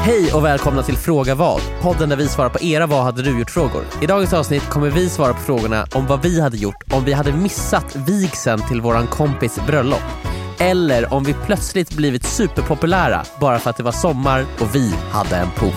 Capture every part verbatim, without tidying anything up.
Hej och välkomna till Fråga vad, podden där vi svarar på era vad hade du gjort-frågor. I dagens avsnitt kommer vi svara på frågorna om vad vi hade gjort om vi hade missat vigseln till våran kompis bröllop. Eller om vi plötsligt blivit superpopulära bara för att det var sommar och vi hade en pool.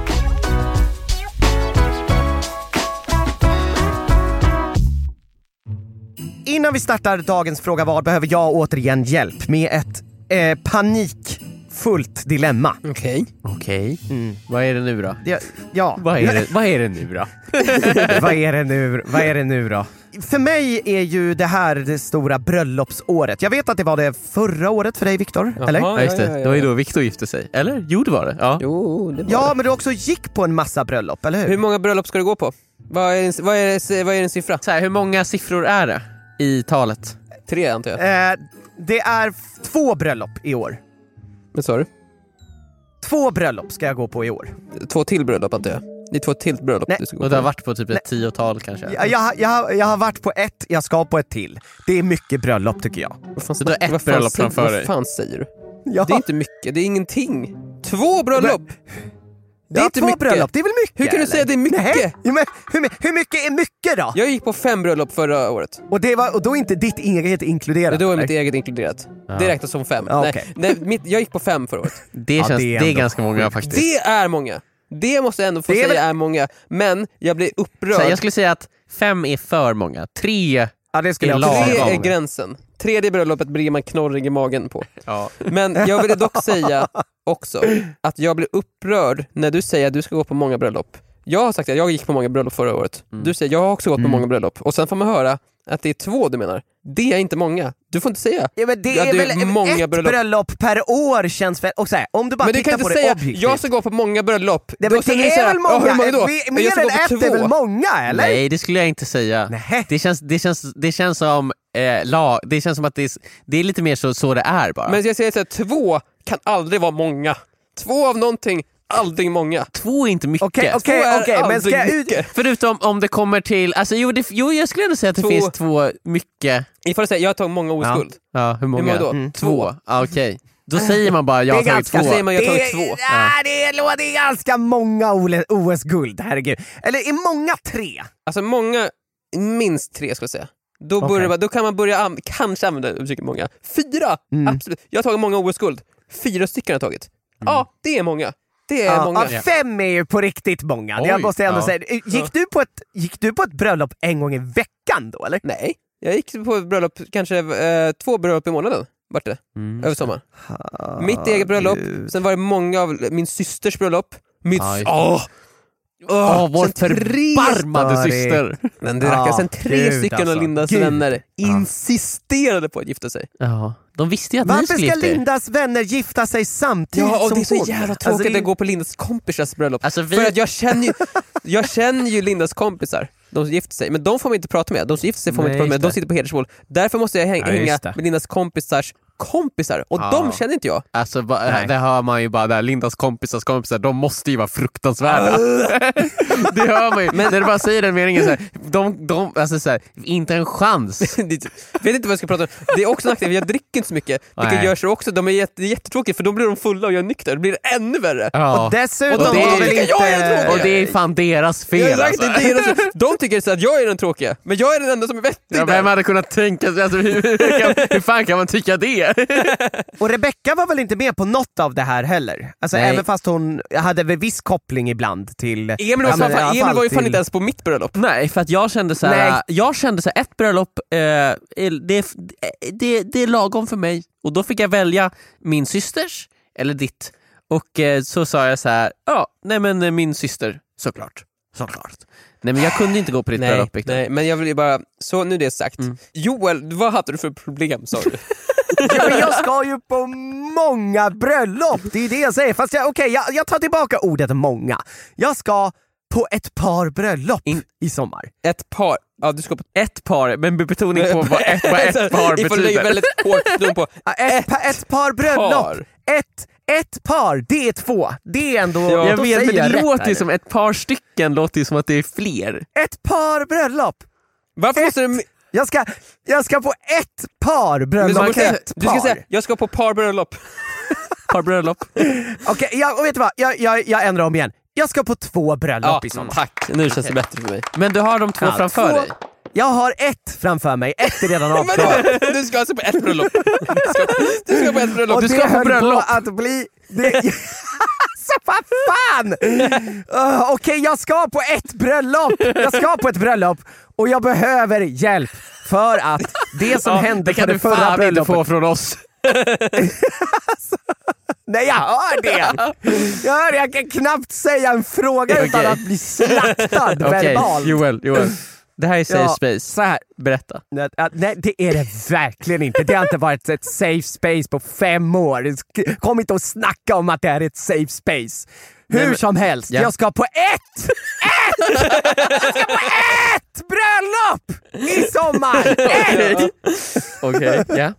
Innan vi startar dagens Fråga vad behöver jag återigen hjälp med ett eh, panikfullt dilemma. Okej. Okay. Okej. Okay. Mm. Vad är det nu då? Ja. ja. Vad, är det, vad är det nu då? vad, är det nu, vad är det nu då? För mig är ju det här det stora bröllopsåret. Jag vet att det var det förra året för dig, Viktor. Eller? Ja, just det. Ja, ja, ja. Det var ju då Viktor gifte sig. Eller? Jo, det var det. Ja, jo, det var ja det. Men du också gick på en massa bröllop, eller hur? Hur många bröllop ska du gå på? Vad är en, vad är, vad är en siffra? Så här, hur många siffror är det i talet? Tre, antar jag. Eh, det är f- två bröllop i år. Men sa du? Två bröllop ska jag gå på i år. Två till bröllop, antar jag. Det är två till bröllop Nej. du ska gå på. Och du har varit på typ ett tiotal kanske? Jag, jag, jag, jag har varit på ett, jag ska på ett till. Det är mycket bröllop tycker jag. Vad fan, Så du har ett vad fan bröllop säger, framför dig? Vad fan säger du? Ja. Det är inte mycket, det är ingenting. Två bröllop! Men, det är ja, inte två mycket. bröllop, det är väl mycket? Hur kan du eller? säga det är mycket? Nej. Ja, men, hur, hur mycket är mycket då? Jag gick på fem bröllop förra året. Och, det var, och då är inte ditt eget inkluderat? Men då är eller? mitt eget inkluderat. Ja. Det räknas som fem. Ja, nej, okay. nej, mitt, jag gick på fem förra året. Det, Ja, känns, det är det är ändå ganska många faktiskt. Det är många. Det måste jag ändå få Det är säga väl- är många. Men jag blir upprörd. Så här, jag skulle säga att fem är för många. Tre Ja, det skulle är jag också lagom. Tre säga. är gränsen. Tredje bröllopet blir man knorrig i magen på. Ja. Men jag vill dock säga också att jag blir upprörd när du säger att du ska gå på många bröllop. Jag har sagt att jag gick på många bröllop förra året. Mm. Du säger jag har också gått på Mm. många bröllop. Och sen får man höra att det är två du menar. Det är inte många. Du får inte säga. Ja, men det Ja, är det är väl många ett bröllop. bröllop. per år känns väl... Och så här, om du bara Men du tittar kan på inte det säga objektivt. jag ska gå på många bröllop. Det, Då men ställer det du så är här, väl många? "Ja, hur många då? Vi- Jag Mer ska än gå på ett är två." väl många, eller? Nej, det skulle jag inte säga. Nej. Det känns, det känns, det känns som eh, lag, det känns som att det är, det är lite mer så, så det är bara. Men jag säger så här, två kan aldrig vara många. Två av någonting, aldrig många. Två är inte mycket. Okej, Två okej, är okej, men ska aldrig jag ut... mycket. Förutom om det kommer till, alltså jo, det, jo jag skulle ändå säga att det Två. finns två mycket. Ifall jag säger, jag har tagit många oskuld. Ja, hur många? Hur många då? Mm. Två. Ja, okej. Då säger man bara jag har Det är tagit ganska- två. säger man jag har det, tagit två. Ja, det, är, det är ganska många O S-guld, herregud. Eller är många tre? Alltså många, minst tre skulle jag säga. Då, Okej. börjar, då kan man börja an- kanske använda uttrycket många. Fyra! Mm. Absolut. Jag har tagit många O S-guld. Fyra stycken har jag tagit. Ja, det är många. Det är Ja, många. ja, fem är ju på riktigt många. Oj, jag måste ändå ja. säga. Gick, du på ett, gick du på ett bröllop en gång i veckan då, eller? Nej, jag gick på ett bröllop, kanske eh, två bröllop i månaden. Vart det? Mm. Över sommaren. Mitt eget bröllop. Gud. Sen var det många av min systers bröllop. Mitt... Ja, just det. Åh! Åh, vår sen tre- förbarmade Sorry. syster. Men det Ja, rackar. Sen tre gud, stycken alltså. av Lindas Gud. vänner insisterade på att gifta sig. Ja, de visste ju att ni Varför skulle ska gifta er. Lindas vänner gifta sig samtidigt Ja, och som det är så hon? jävla tråkigt Alltså, det- att gå på Lindas kompisars bröllop. Alltså, vi- För att jag känner ju, jag känner ju Lindas kompisar, de som gifter sig. Men de får man inte prata med. De som gifter sig får man Nej, inte prata med. just De det. sitter på hedersmål. Därför måste jag häng, Ja, just hänga det. med Lindas kompisars kompisar. Och Ja. de känner inte jag. Alltså ba, Nej. det hör man ju bara där, Lindas kompisars kompisar, de måste ju vara fruktansvärda. Det hör man ju. Men när du bara säger den meningen så här, de, de, alltså så här, inte en chans. Det- vet inte vad jag ska prata om. Det är också nackdel, jag dricker inte så mycket. Vilket Nej. gör så också, de är jätte, jättetråkiga för då blir de fulla och jag är nykter. Då blir det ännu värre. Ja. Och dessutom Och de har tycker väl jag är inte... tråkig. Och det är fan deras fel. Jag har sagt, alltså. det är deras, de tycker så att jag är den tråkiga. Men jag är den enda som är vettig Ja, där. vem hade kunnat tänka sig, alltså, hur, hur, kan, hur fan kan man tycka det? Och Rebecca var väl inte med på något av det här heller? Alltså Nej. även fast hon hade väl viss koppling ibland till... Emil var, Ja, men fan, i alla Emil fall var ju fan till- inte ens på mitt bröllop. Nej, för att jag kände så här, Nej. jag kände så här, ett bröllop, eh, det, det, det är lagom för mig. Och då fick jag välja min systers eller ditt. Och eh, så sa jag så här, ja, nej men eh, min syster, såklart. Såklart. Nej men jag kunde inte gå på ditt Nej, bröllop, Victor. nej, men jag vill ju bara, så nu är det sagt. Mm. Joel, vad hade du för problem, sa du? Ja, men jag ska ju på många bröllop, det är det jag säger. Fast jag, okej, jag, jag tar tillbaka ordet många. Jag ska på ett par bröllop In- i sommar. Ett par, ja du ska på Ett par, men med betoning på vad ett, vad ett par Ifall du lägger betyder. väldigt hårt betoning på Ja, Ett, pa, ett par bröllop. par. Ett, ett par, det är två. Det är ändå... Ja, Jag då vet, säger men det jag rätt låter ju här. som ett par stycken, låter ju som att det är fler. Ett par bröllop. Varför Ett. måste du... Jag ska, jag ska på ett par Men bröllop. man kan, ett du ska par. säga, jag ska på par bröllop. par bröllop. Okej, okay, jag, och vet du vad? Jag, jag, jag ändrar om igen. Jag ska på två bröllop Ja, i sommar. tack. Nu känns det bättre för mig. Men du har de två Ja, framför två... dig. Jag har ett framför mig, ett är redan avklarat. Du ska alltså på ett bröllop. Du ska, du ska på ett bröllop. Och Du det ska på höll bröllop. på att bli... Det... Alltså vad fan! Uh, Okej, okay, jag ska på ett bröllop. Jag ska på ett bröllop och jag behöver hjälp för att det som Ja, hände det kan på det du förra fan inte bröllopet... få från oss. alltså, nej, jag hör det! Jag hör det, jag kan knappt säga en fråga Okay. utan att bli slaktad Okej, verbalt. Joel, Joel. Det här är safe Ja, space. så här. Berätta. Nej, nej, det är det verkligen inte. Det har inte varit ett safe space på fem år. Kom inte att snacka om att det är ett safe space. Hur Nej, men, som helst, ja. jag ska på ett! Ett! Jag ska på ett bröllop i sommar! Ett! Okej, okay, ja.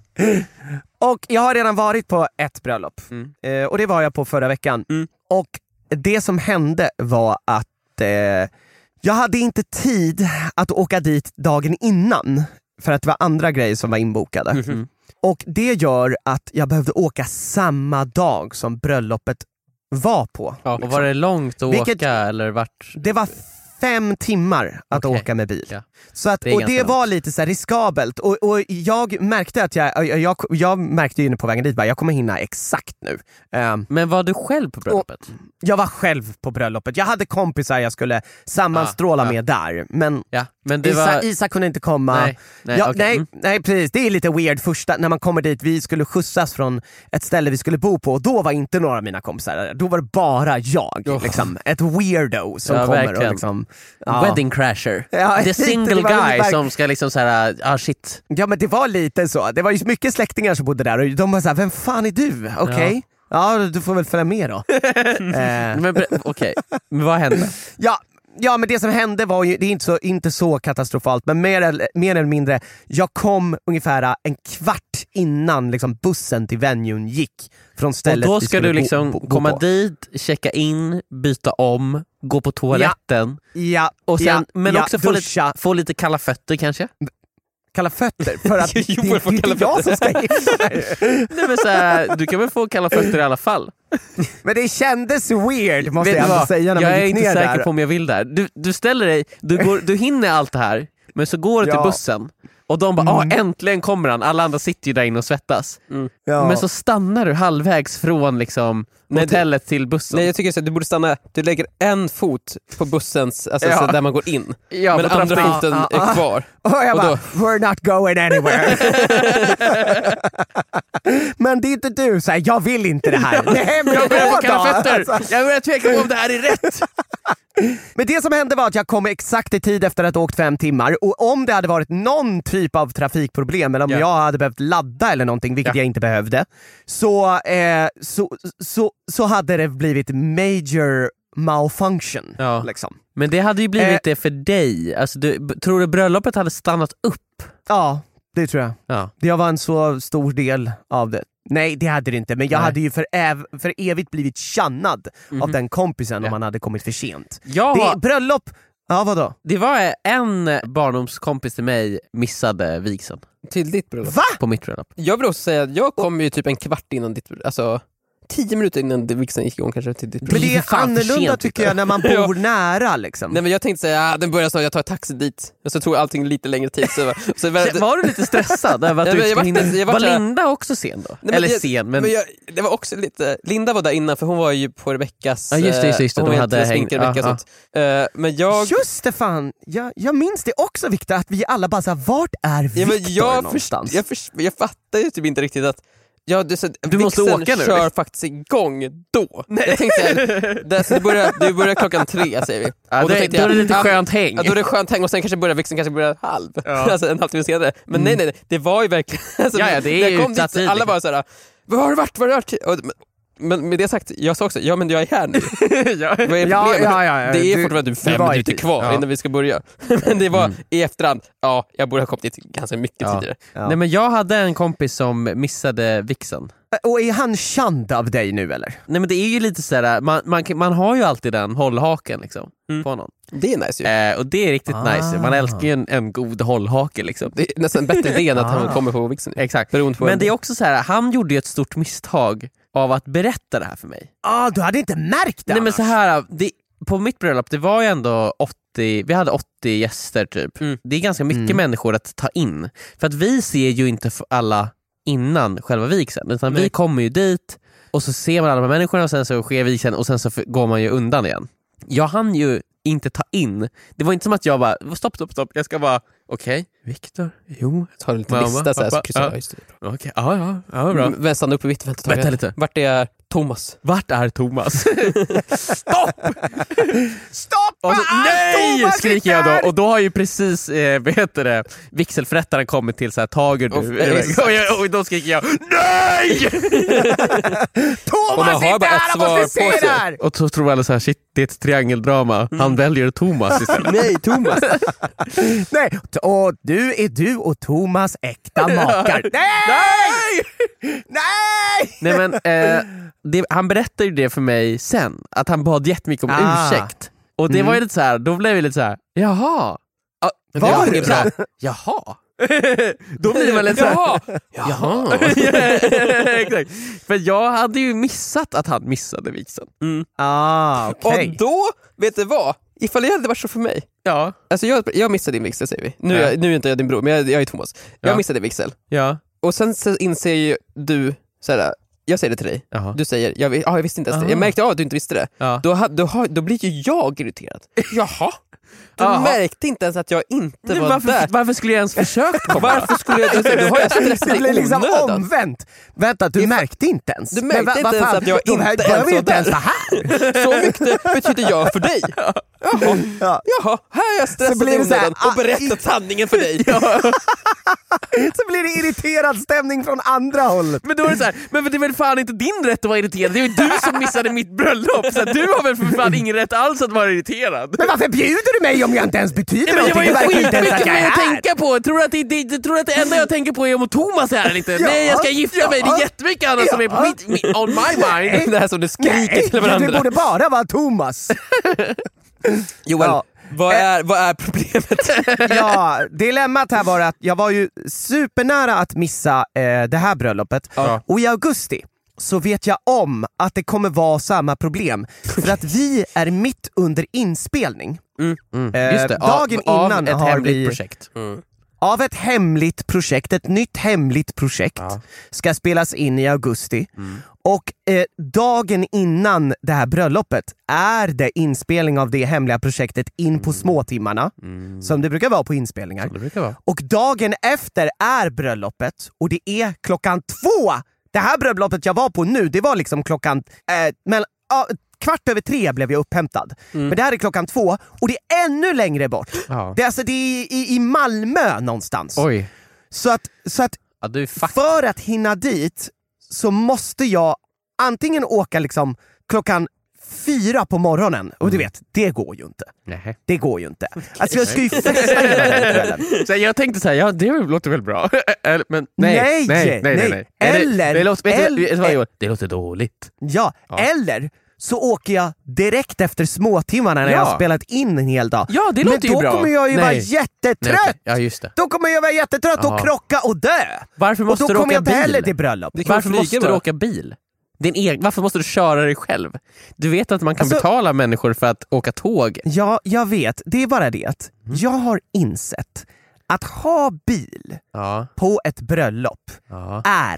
Och jag har redan varit på ett bröllop. Mm. Eh, och det var jag på förra veckan. Mm. Och det som hände var att eh, jag hade inte tid att åka dit dagen innan. För att det var andra grejer som var inbokade. Mm-hmm. Och det gör att jag behövde åka samma dag som bröllopet var på. Ja, och var det långt att Vilket- åka eller vart? Det var fem timmar att Okej. åka med bil. Ja. Så att, Det är och ganska det var långt. lite så här riskabelt. Och, och jag märkte att jag, jag, jag, jag märkte ju på vägen dit bara, jag kommer hinna exakt nu. Um, Men var du själv på bröllopet? jag var själv på bröllopet. Jag hade kompisar jag skulle sammanstråla Ah, ja. med där. Men Ja, men det Isa, var... Isa kunde inte komma. Nej, nej, ja, okej. nej, Mm. nej precis, det är lite weird första när man kommer dit. Vi skulle skjutsas från ett ställe vi skulle bo på och då var inte några av mina kompisar där. Då var det bara jag, Oh. liksom. Ett weirdo som Ja, kommer och verkligen. liksom, ja. Wedding crasher. Ja, The single det var guy verk- som ska liksom såhär, ah shit. Ja men det var lite så, det var ju mycket släktingar som bodde där och de var såhär, vem fan är du? Okej, okay. ja. ja du får väl följa med då. eh, Men ber- okej, men vad hände? ja, ja men det som hände var ju, det är inte så, inte så katastrofalt, men mer eller, mer eller mindre, jag kom ungefär en kvart innan liksom, bussen till venuen gick från Och stället då vi ska skulle du liksom gå, gå, komma gå på. dit, checka in, byta om, gå på toaletten Ja, och sen, ja, men ja, också få lite, duscha, få lite kalla fötter kanske. kalla fötter, för att det, Jo, det, jag får det är kalla inte jag som ska gifta mig. Nej, men så här, du kan väl få kalla fötter i alla fall. Men det kändes weird måste Vet jag du ändå vad? säga när Jag man är gick inte ner säker där. på om jag vill där. Du, du ställer dig, du, går, du hinner allt det här, men så går du till Ja. bussen och de bara, ah, Mm. äntligen kommer han, alla andra sitter ju där inne och svettas. Ja. Men så stannar du halvvägs från liksom, Nej, hotellet till bussen. Nej, jag tycker så att du borde stanna, du lägger en fot på bussens, alltså Ja. så där man går in. ja, men på andra trappan. foten Ja, ja. är kvar. Och jag Och bara, då- we're not going anywhere. Men det är inte du, så här, jag vill inte det här. Nej, men Jag börjar gå få kalla då. fötter. Alltså. Jag börjar tveka på om det här är rätt. Men det som hände var att jag kom exakt i tid efter att ha åkt fem timmar. Och om det hade varit någon typ av trafikproblem, eller om Ja. jag hade behövt ladda eller någonting, vilket Ja. jag inte behövde, så, eh, så, så, så hade det blivit major malfunction. Ja. Liksom. Men det hade ju blivit Eh. det för dig. Alltså, du, b- tror du bröllopet hade stannat upp? Ja, det tror jag. Ja. Jag var en så stor del av det. Nej, det hade det inte, men jag Nej. hade ju för, ev- för evigt blivit tjannad Mhm. av den kompisen Ja. om man hade kommit för sent. Jag Det har, är bröllop... Ja, vadå? det var en barndomskompis till mig missade vigseln Till ditt bröllop. Va? på mitt bröllop. Jag vill också säga att jag kom ju typ en kvart innan ditt bröllop, alltså tio minuter innan vigseln gick igång kanske till ditt Men bröllop. det är för fan för annorlunda sent, tycker Victor. jag när man Ja. bor nära liksom. Nej men jag tänkte säga, ah, den börjar snart, jag tar taxi dit. Och så tog allting lite längre tid. Så, så, Var, var du lite stressad över att Ja, du men inte jag var skulle hinna? lite- jag var Var så här- Linda också sen då? Nej, men Eller jag- sen, men... Men jag, det var också lite, Linda var där innan för hon var ju på Rebeckas, Ja, just det, just det, just det. hon De hade hade smink till hängt- Rebecca ja, och sånt. Eh, Men jag, Just det fan, jag, jag minns det också Victor, att vi alla bara såhär, vart är Victor ja, men jag, någonstans? först, jag, först, jag fattar ju typ inte riktigt att ja, du, så, Du måste vigseln åka nu, kör liksom. faktiskt igång då. Jag tänkte såhär, det, så det, börjar, det börjar klockan tre säger vi. Ja, Och då, tänkte då är det jag, lite ja, skönt häng. Ja, då är det skönt häng och sen kanske börjar vigseln kanske börjar halv. Alltså en halvtimme senare. Men nej, nej, nej, det var ju verkligen... Alltså, Ja, ja, det är när ju jag kom utsatt dit, tid, alla liksom. bara såhär, var har du varit? Var har du varit? Och, men, men med det sagt, jag sa också, ja men jag är här nu. ja. Vad är problemet? Ja, ja, ja, ja. Det är Du- fortfarande du fem var i minuter tid. kvar Ja. innan vi ska börja. Men det var Mm. i efterhand, ja, jag borde ha kommit dit ganska mycket Ja. tidigare. Ja. Nej, men jag hade en kompis som missade vigseln. Och är han känd av dig nu eller? Nej, men det är ju lite sådär, man, man, man har ju alltid den hållhaken liksom, Mm. på någon. Det är nice ju. Eh, och det är riktigt Ah. nice. Man älskar ju en, en god hållhake liksom. Det är nästan bättre idé än att han Ah. kommer på vigseln. Exakt. Beroende på Men en- det är också så här, han gjorde ju ett stort misstag av att berätta det här för mig. Ah, du hade inte märkt det. Nej, men annars. så här, det, på mitt bröllop, det var ju ändå åttio, vi hade åttio gäster typ. Mm. Det är ganska mycket Mm. människor att ta in. För att vi ser ju inte alla innan själva vigseln, utan Nej. vi kommer ju dit och så ser man alla de här människorna och sen så sker vigseln och sen så går man ju undan igen. Jag hann ju inte ta in. Det var inte som att jag bara, stopp, stopp, stopp. Jag ska bara, okej, okay, Viktor, jo. Ta en liten Mamma, lista så här, så pappa, kryssar ja. jag. Just det. Okej, okay, ja, ja, ja, bra. Mm, vänta upp på vitt, vänta, Vänta lite. Vart är Thomas? Vart är Thomas? Stopp! Stopp! Och så, nej! Thomas Skriker jag Rickard! då. Och då har ju precis, eh, vad heter det, vigselförrättaren kommit till så här, Tager du? Och- Och, jag, och då skriker jag, nej! Thomas Och man har är bara där, ett han svar måste på se sig. där! Och så tror alla så här, shit, det är ett triangeldrama. Han väljer Thomas istället. Nej, Thomas! Nej, och du är du och Thomas äkta makar. Nej! Nej! Nej men, eh, det, han berättade ju det för mig sen, att han bad jättemycket om Ah. ursäkt. Och det Mm. var ju lite så här, då blev vi lite så här, jaha. Ah, Var det det så här, så? jaha. Då blir man lite så här, Jaha! jaha. Exakt. För jag hade ju missat att han missade vigseln. Mm. Ah, okej. Och då, vet du vad? Ifall det hade varit så för mig. Ja. Alltså jag, jag missade din vigsel säger vi. Nu, är Ja. jag, nu är inte jag din bror, men jag, jag är Thomas. Jag Ja. missade vigsel. Ja. Och sen så inser ju du, såhär, jag säger det till dig. Jaha. Du säger, jag, ah, jag visste inte ens det. Aha. Jag märkte av att du inte visste det. Ja. Då, ha- då, har- då blir ju jag irriterad. Jaha? Du Jaha. märkte inte ens att jag inte Men var varför, där. varför skulle jag ens försökt komma? Varför skulle jag... Då har jag stressat Det blir i liksom onödan. omvänt. Vänta, du Det- märkte inte ens. Du märkte Men va- inte vad ens fan, att jag då inte här- ens behöver ju var inte ens där. vara här. Så mycket betyder jag för dig. Jaha, Ja. Jaha. Här har jag Så stressat blir i det så här, onödan och ah, berättat sanningen för dig. Så blir det irriterad stämning från andra hållet. Men då är det så här, men det är väl fan inte din rätt att vara irriterad. Det är ju du som missade mitt bröllop. Så här, du har väl för fan ingen rätt alls att vara irriterad. Men varför bjuder du mig om jag inte ens betyder Ja, men jag någonting? var ju Det verkar inte ens skitmycket att jag är mer att här. tänka på. Tror du att det, det, tror du att det enda jag tänker på är om Thomas är här eller inte? Ja, Nej, jag ska gifta ja, mig. Det är jättemycket annat som är på ja. mitt, mi- on my mind. Det här som du skriker Nej, till varandra. det borde bara vara Thomas. Joel, Ja. vad, är, vad är problemet? Ja, dilemmat här var att jag var ju supernära att missa eh, det här bröllopet. Ja. Och i augusti så vet jag om att det kommer vara samma problem. För att vi är mitt under inspelning. Mm, Eh, just det, dagen av, innan av ett har hemligt vi- projekt. Av ett hemligt projekt, ett nytt hemligt projekt Ja. ska spelas in i augusti. Mm. Och eh, dagen innan det här bröllopet är det inspelning av det hemliga projektet in på småtimmarna. Mm. Som det brukar vara på inspelningar. Det brukar vara. Och dagen efter är bröllopet och det är klockan två. Det här bröllopet jag var på nu, det var liksom klockan eh, mellan, ja, kvart över tre blev jag upphämtad. Mm. Men det här är klockan två och det är ännu längre bort. Ja. Det är alltså det är i, i Malmö någonstans. Oj. Så att, så att Ja, du är fuck. för att hinna dit så måste jag antingen åka liksom klockan fyra på morgonen. Och du vet, det går ju inte. Nej. Det går ju inte. Alltså jag ska ju festa hela den kvällen. Så jag tänkte så här, ja det låter väl bra. Eller, men nej, Nej, nej, nej, nej, nej. nej. nej. Eller- det, det, låter, vet du- eller- vet du vad, Joel? Det låter dåligt. Ja, Ja. eller så åker jag direkt efter småtimmarna när Ja. jag har spelat in en hel dag. Ja, det Men låter ju då bra. kommer jag ju Nej. vara Nej, jättetrött! okej. Ja, just det. Då kommer jag vara jättetrött Jaha. och krocka och dö! Varför Och måste då du kommer åka jag inte bil? heller till bröllop. Det kan Varför flyga måste du bara. åka bil? Din egen, varför måste du köra dig själv? Du vet att man kan Alltså- betala människor för att åka tåg. Ja, jag vet. Det är bara det att Mm. jag har insett att ha bil Ja, på ett bröllop ja, är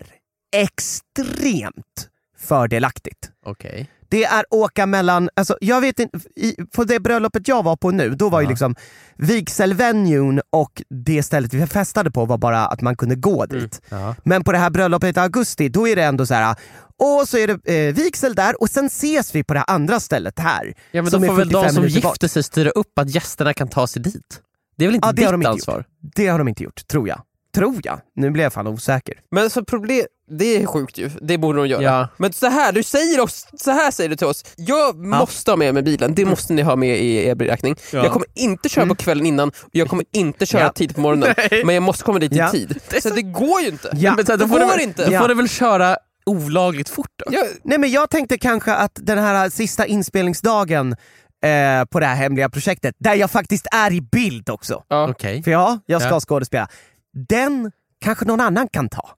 extremt fördelaktigt. okej. Det är åka mellan, alltså jag vet inte, i, på det bröllopet jag var på nu, då var ju Ja. liksom vigselvenuen och det stället vi festade på var bara att man kunde gå dit. Ja. Men på det här bröllopet i augusti, då är det ändå så här. Och så är det eh, vigsel där och sen ses vi på det andra stället här. Ja, men som då är får väl de fyrtiofem som minuter bort. gifter sig styra upp att gästerna kan ta sig dit. Det är väl inte Ja, det har de ditt inte ansvar? Det har de inte gjort, tror jag. Tror jag. Nu blir jag fan osäker. Men så problem, det är sjukt ju, det borde de göra. Ja. Men så här, du säger oss, så här säger du till oss, jag måste ha med mig bilen, det måste ni ha med i er beräkning. Ja. Jag kommer inte köra på kvällen innan, och jag kommer inte köra Ja. tidigt på morgonen, Nej. men jag måste komma dit i Ja. tid. Det är Så så- det går ju inte. Ja. Men så här, då Det får går du, inte. Då Ja. får du väl köra olagligt fort då? Jag, Nej, men jag tänkte kanske att den här sista inspelningsdagen eh, på det här hemliga projektet, där jag faktiskt är i bild också. ja. Okej. För ja, jag ska Ja. skådespela. Den kanske någon annan kan ta.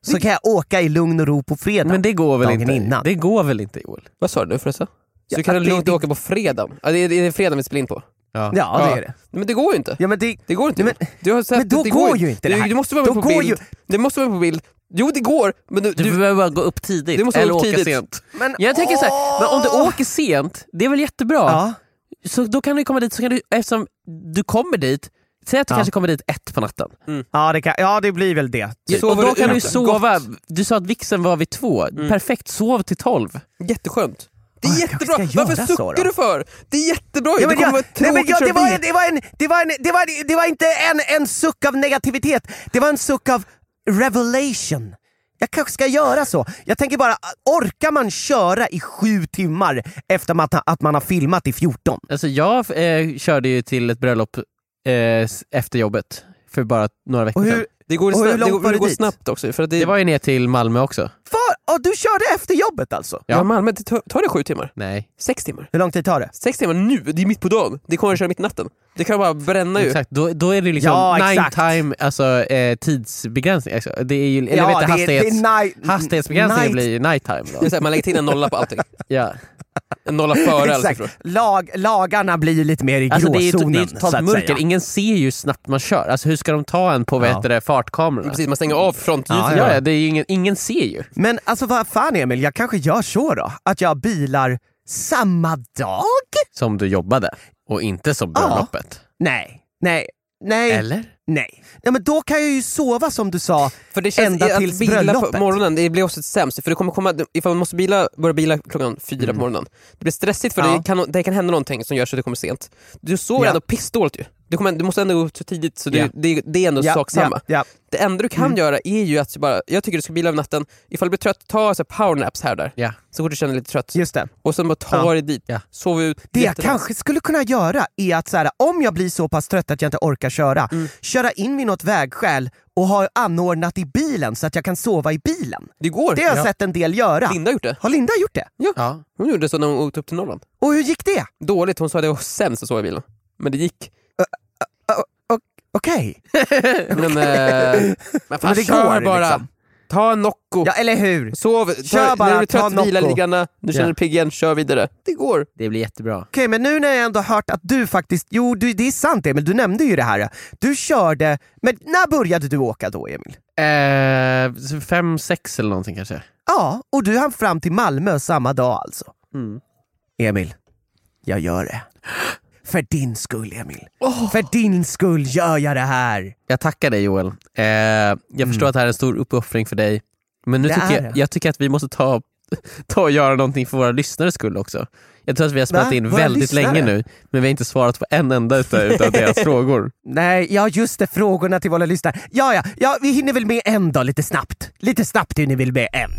Så kan jag åka i lugn och ro på fredag. Men det går väl dagen inte? innan. Det går väl inte, Joel? Vad sa du förresten? Så Ja, du kan att det- lugnt det- åka på fredagen? Ja, det är, det är fredagen vi spelar in på. Ja. Ja, det är det. Men det går ju inte. Ja, men det... Det går inte. Nej, men- du har sett men då att det går ju inte det du, här. du måste vara med Då på går bild. ju- Det måste vara med på bild. Jo, det går. Men du, Du, du, behöver bara gå upp tidigt Du måste gå eller upp åka tidigt. sent. Men, Jag tänker så här, men om du åker sent, det är väl jättebra? Ja. Så då kan du komma dit, så kan du, eftersom du kommer dit, säg att du Ja. kanske kommer dit ett på natten. Ja, det kan, ja, det blir väl det. Ja, Sover och då du kan du ute? sova, du sa att vixen var vid två, perfekt, sov till tolv. jätteskönt. Det är Ja, jag kanske jättebra. ska göra Varför så suckar då? du för? Det är jättebra. Ja, det men kommer jag, vara nej, men tråkigt jag, att det, köra var, bil. det, var en, det, var en, det, var, det var inte en, en suck av negativitet, det var en suck av revelation. Jag kanske ska göra så. Jag tänker bara, orkar man köra i sju timmar efter att, att man har filmat i fjorton? Alltså jag eh, körde ju till ett bröllop eh, s- efter jobbet för bara några veckor Och sedan. hur, Det går, Och hur snabbt, det långt går, var det det går dit? snabbt också. För att det, Det var ju ner till Malmö också. var, oh, du körde efter jobbet alltså? ja. Malmö, det tar, tar det sju timmar? Nej. Sex timmar? Hur lång tid tar det? Sex timmar nu? Det är mitt på dagen. Det kommer att köra mitt i natten. Det kan bara bränna ju. Exakt, då, då är det liksom Ja, nine exakt. time, alltså eh, tidsbegränsning. Alltså, det är ju, eller Ja, vet du, det är- hastighets, det är night- hastighetsbegränsningen night- blir ju night time Det då. är så här, man lägger till en nolla på allting. Ja. En nolla före alla Exakt. siffror. Lag, lagarna blir ju lite mer i Alltså det är ju gråzonen, det är ju så totalt att mörker, säga. ingen ser ju hur snabbt man kör. Alltså hur ska de ta en på vad Ja. heter det, fartkamerorna? Precis, man stänger av frontljuset. Ja, Ja, ja, det är ju ingen, ingen ser ju. Men alltså vad fan Emil, jag kanske gör så då, att jag bilar samma dag? Som du jobbade och inte som bröllopet. Nej, nej, nej, Eller? nej. Ja, men då kan jag ju sova som du sa, För det känns ända att tills bila bröllopet. på morgonen, det blir också sämst. För det kommer komma, ifall man måste bila, börja bila klockan fyra Mm. på morgonen. Det blir stressigt för Ja. det, kan, det kan hända någonting som gör så att du kommer sent. Du sover Ja. ändå pissdåligt ju. Du, kommer, du måste ändå gå upp så tidigt så det, Ja. det, det är ändå Ja, sak samma. ja, ja. Det enda du kan Mm. göra är ju att bara, jag tycker du ska bila över natten. Ifall du blir trött, ta så här powernaps här och där. Ja. Så går du känna dig lite trött. Just det. Och sen bara ta Ja. dig dit, Ja. sov ut. Det jag jättenice. kanske skulle kunna göra är att så här, om jag blir så pass trött att jag inte orkar köra, Mm. köra in vid något vägskäl och ha anordnat i bilen så att jag kan sova i bilen. Det går. Det har jag Ja. sett en del göra. Linda har gjort det. Har Linda gjort det? Ja. Hon gjorde så när hon åkte upp till Norrland. Och hur gick det? Dåligt, hon sa att det var sämst att sova i bilen. Men det gick. Okej. Men, eh, men fan, Men det kör går bara. liksom. Ta en Nocco. Ja, eller hur? Sov, Kör ta, bara, när du är ta trött, vila Nocco. lite grann. Nu känner Ja. du pigg igen, kör vidare. Det går. Det blir jättebra. Okej, men nu när jag ändå hört att du faktiskt, jo du, det är sant Emil, du nämnde ju det här. Du körde, men när började du åka då Emil? Eh, fem, sex eller någonting kanske. Ja, och du hann fram till Malmö samma dag alltså. Mm. Emil, jag gör det. För din skull Emil. För din skull gör jag det här. Jag tackar dig Joel. Eh, jag förstår att det här är en stor uppoffring för dig. Men nu Det tycker är jag, det. jag tycker att vi måste ta, ta och göra någonting för våra lyssnares skull också. Jag tror att vi har spelat Va? in Våra väldigt lyssnare? länge nu, men vi har inte svarat på en enda utav, utav deras frågor. Nej, ja just det, frågorna till våra lyssnare. Ja, ja, ja, vi hinner väl med en då, lite snabbt. Lite snabbt hinner vi väl med en.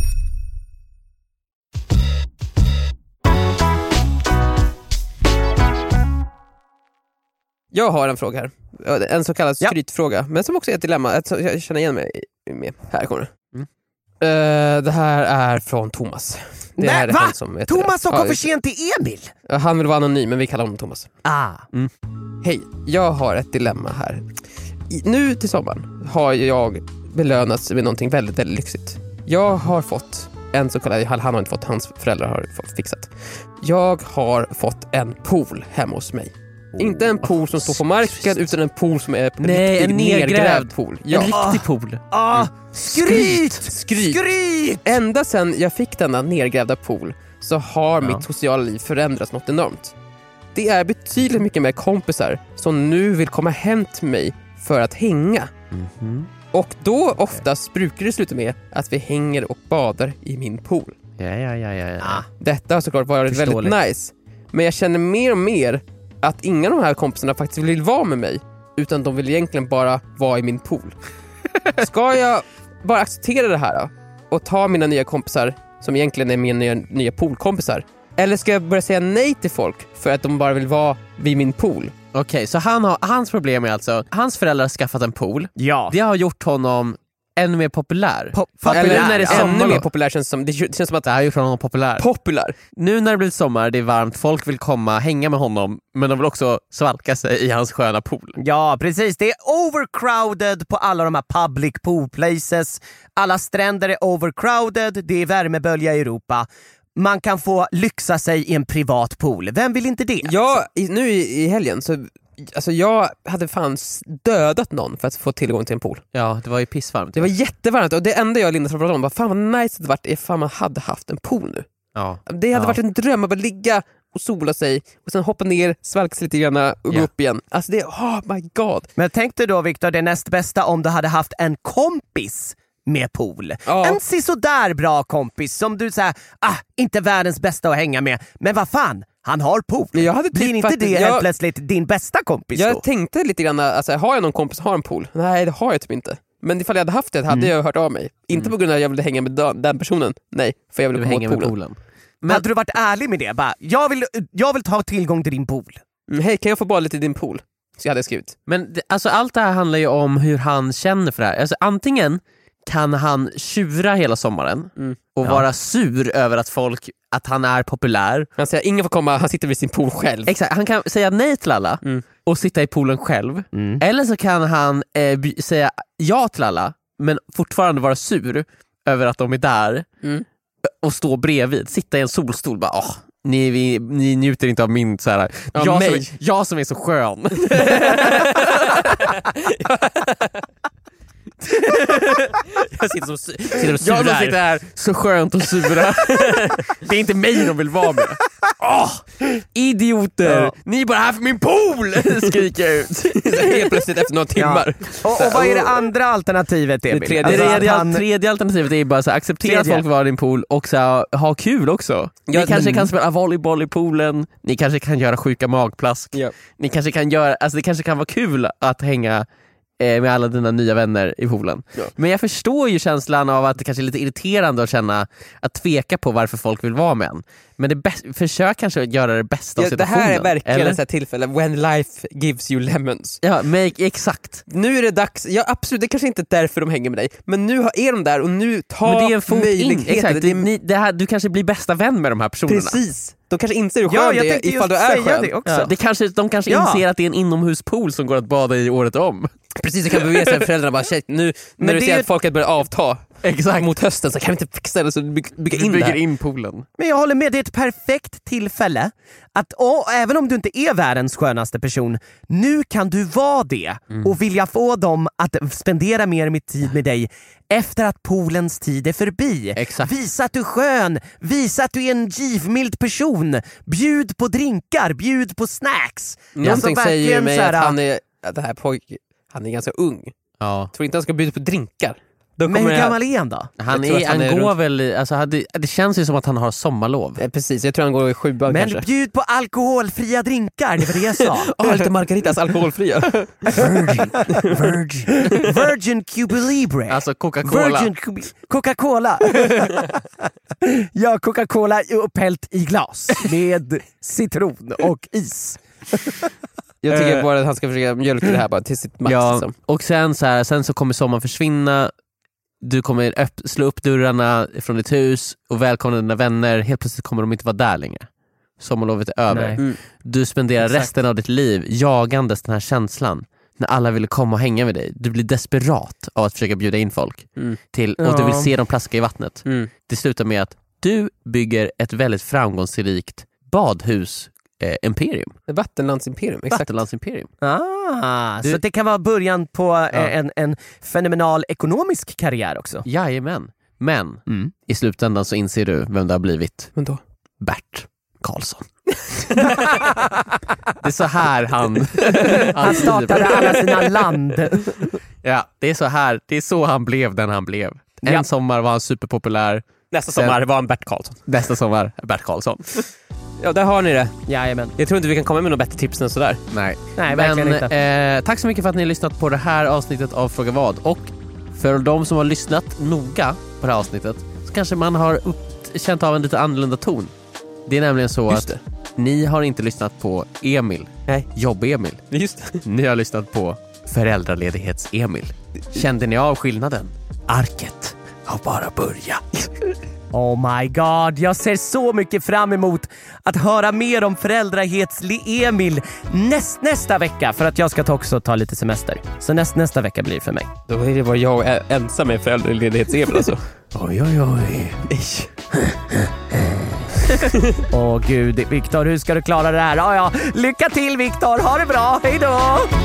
Jag har en fråga här. En så kallad Ja. skrytfråga. Men som också är ett dilemma. Ett som jag känner igen mig med. Här kommer det. Mm. Eh, det här är från Thomas. Det Nej, här är va? han som heter Thomas som det. kom Ja, för sent till Emil. det- Han vill vara anonym men vi kallar honom Thomas. Ah. Hej, jag har ett dilemma här. I, nu till sommaren har jag belönats med någonting väldigt, väldigt lyxigt. Jag har fått en så kallad, han har inte fått, hans föräldrar har fått fixat. Jag har fått en pool hemma hos mig. Inte en pool som står på marken utan en pool som är en Nej, riktig en nedgrävd. pool. Ja. En riktig pool. Ah. Skryt! Skryt. Skryt! Ända sedan jag fick denna nedgrävda pool så har Ja. mitt sociala liv förändrats något enormt. Det är betydligt mycket mer kompisar som nu vill komma hem till mig för att hänga. Mhm. Och då oftast brukar det sluta med att vi hänger och badar i min pool. Ja, ja, ja, ja, ja. Detta har såklart varit Förståeligt. väldigt nice. Men jag känner mer och mer att inga av de här kompisarna faktiskt vill vara med mig. Utan de vill egentligen bara vara i min pool. Ska jag bara acceptera det här då? Och ta mina nya kompisar som egentligen är mina nya, nya poolkompisar? Eller ska jag börja säga nej till folk för att de bara vill vara vid min pool? Okej, så han har, hans problem är alltså, hans föräldrar har skaffat en pool. Ja. Det har gjort honom ännu mer populär. Po- För att populär, nu när det är ja. Ännu mer sommar, populär känns som, det känns som att det här är ju från honom populär. populär. Nu när det blir sommar, det är varmt, folk vill komma, hänga med honom, men de vill också svalka sig i hans sköna pool. Ja, precis. Det är overcrowded på alla de här public pool places. Alla stränder är overcrowded, det är värmebölja i Europa. Man kan få lyxa sig i en privat pool. Vem vill inte det? Ja, i, nu i, i helgen så alltså jag hade fan dödat någon för att få tillgång till en pool. Ja, det var ju pissvarmt. Det var jättevarmt och det enda jag och Linda pratade om var fan vad nice det varit ifall man hade haft en pool nu. Ja. Det hade Ja. varit en dröm att bara ligga och sola sig och sen hoppa ner, svalka sig lite grann och gå Ja. upp igen. Alltså det, oh my god. Men tänk dig då, Victor, det näst bästa om du hade haft en kompis med pool. Ja. En sisådär bra kompis som du säger, ah, inte världens bästa att hänga med. Men vad fan, han har pool. Men jag hade Blir typ inte faktiskt- det jag- helt plötsligt din bästa kompis då? Jag tänkte lite grann, alltså, har jag någon kompis som har en pool? Nej, det har jag typ inte. Men ifall jag hade haft det hade Mm. jag hört av mig. Inte på grund av att jag ville hänga med den- den personen. Nej, för jag ville Du komma hänger åt med poolen. poolen. Men hade du varit ärlig med det? Bara, jag, vill, jag vill ta tillgång till din pool. Mm, hej, kan jag få bada lite i din pool? Så jag hade skrivit. Men det, alltså, allt det här handlar ju om hur han känner för det här. Alltså, antingen kan han tjura hela sommaren Mm. och Ja. vara sur över att folk, att han är populär. Han säger ingen får komma, han sitter vid sin pool själv. Exakt, han kan säga nej till alla Mm. och sitta i poolen själv. Mm. Eller så kan han eh, by- säga ja till alla men fortfarande vara sur över att de är där Mm. och stå bredvid, sitta i en solstol bara, åh, ni, vi, ni njuter inte av min så här, Ja, jag, som mig. är, jag som är så skön. Jag sitter som, sitter och Jag som surar. sitter här så skönt och sura. Det är inte mig de vill vara med. Åh, idioter! Ja. Ni är bara här för min pool! Skriker jag ut. Helt plötsligt efter några timmar. Och, och vad är det andra alternativet, Emil? Det tredje- Alltså Det att tredje, han- tredje alternativet är bara så här, acceptera Tredje. att folk var i din pool och så här, ha kul också. Ni Ja, kanske men- kan spela volleyboll i poolen, ni kanske kan göra sjuka magplask, Ja. ni kanske kan göra, alltså det kanske kan vara kul att hänga eh, med alla dina nya vänner i poolen. Ja. Men jag förstår ju känslan av att det kanske är lite irriterande att känna, att tveka på varför folk vill vara med en. Men det bäst, försök kanske att göra det bästa av Ja, det situationen. här är verkligen eller? ett sånt här tillfälle when life gives you lemons. Ja, make, exakt. Nu är det dags, ja absolut, det kanske inte är därför de hänger med dig, men nu har- är de där och nu tar Men det är en fot in. möjligheten. Exakt. Det Det, är- ni, det här, du kanske blir bästa vän med de här personerna. Precis, de kanske inser hur Ja, skön jag det är tänkte ifall just du är säga skön. det också. Ja, det kanske, de kanske Ja. inser att det är en inomhuspool som går att bada i året om. Precis, det kan bevisa sig för föräldrarna bara, shit, nu när du det ser är- att folket börjar avta Exakt. mot hösten så kan vi inte fixa det så bygga, bygga Du in det bygger här. in poolen. Men jag håller med, det är ett perfekt tillfälle att, och, även om du inte är världens skönaste person, nu kan du vara det och vilja få dem att spendera mer med tid med dig efter att poolens tid är förbi. Exakt. Visa att du är skön, visa att du är en givmild person, bjud på drinkar, bjud på snacks. Någonting Alltså, säger ju verkligen mig så här, att han är, att det här pojk, han är ganska ung. Ja. Tror inte han ska bjuda på drinkar. Då Men kommer hur det här- gammal är han då? Han, Jag tror är, att han han är går runt- väl i, alltså, hade, det känns ju som att han har sommarlov. Eh, Precis, jag tror han går i sjuan Men kanske. bjud på alkoholfria drinkar, det var det jag sa. Ja, lite margaritas alkoholfria. Virgin, Virgin, Virgin Cuba Libre. Alltså Coca-Cola. Virgin Cuba- Coca-Cola. Ja, Coca-Cola upphällt i glas med citron och is. Jag tycker Eh. bara att han ska försöka mjölka det här bara till sitt max. Ja, Liksom. och sen så, här, sen så kommer sommaren försvinna. Du kommer öpp- slå upp dörrarna från ditt hus och välkomna dina vänner. Helt plötsligt kommer de inte vara där längre. Sommarlovet är över. Nej. Mm. Du spenderar Exakt. resten av ditt liv jagandes den här känslan när alla ville komma och hänga med dig. Du blir desperat av att försöka bjuda in folk Mm. till, och Ja. du vill se dem plaska i vattnet. Mm. Det slutar med att du bygger ett väldigt framgångsrikt badhus eh, imperium. Vattenlandsimperium, exakt. Vattenlandsimperium. Ah, Du- så det kan vara början på eh, Ja. en, en fenomenal ekonomisk karriär också. Jajamän. Men Mm. i slutändan så inser du vem det har blivit. Men då? Bert Karlsson. Det är så här han... Han startade alla sina land. Ja, det är så här. Det är så han blev den han blev. En Ja. sommar var han superpopulär. Nästa Sen- sommar var han Bert Karlsson. Nästa sommar Bert Karlsson. Ja, där har ni det. Jajamän. Jag tror inte vi kan komma med något bättre tips än sådär. Nej. Nej, Men verkligen inte. eh, tack så mycket för att ni har lyssnat på det här avsnittet av Fråga vad. Och för de som har lyssnat noga på det här avsnittet så kanske man har upp, känt av en lite annorlunda ton. Det är nämligen så Just att ni har inte lyssnat på Emil, Nej. Jobb-Emil. Just det. Ni har lyssnat på Föräldraledighets-Emil. Kände ni av skillnaden? arket har bara börjat. Oh my god, jag ser så mycket fram emot att höra mer om föräldrahetslig Emil näst, nästa vecka, för att jag ska ta också ta lite semester. Så näst, nästa vecka blir det för mig. Då är det bara jag och ensam med föräldraledighets-Emil alltså. Oj, oj, oj. Åh oh, gud, Viktor, hur ska du klara det här? Ja, ja. Lycka till, Viktor, ha det bra, hej då!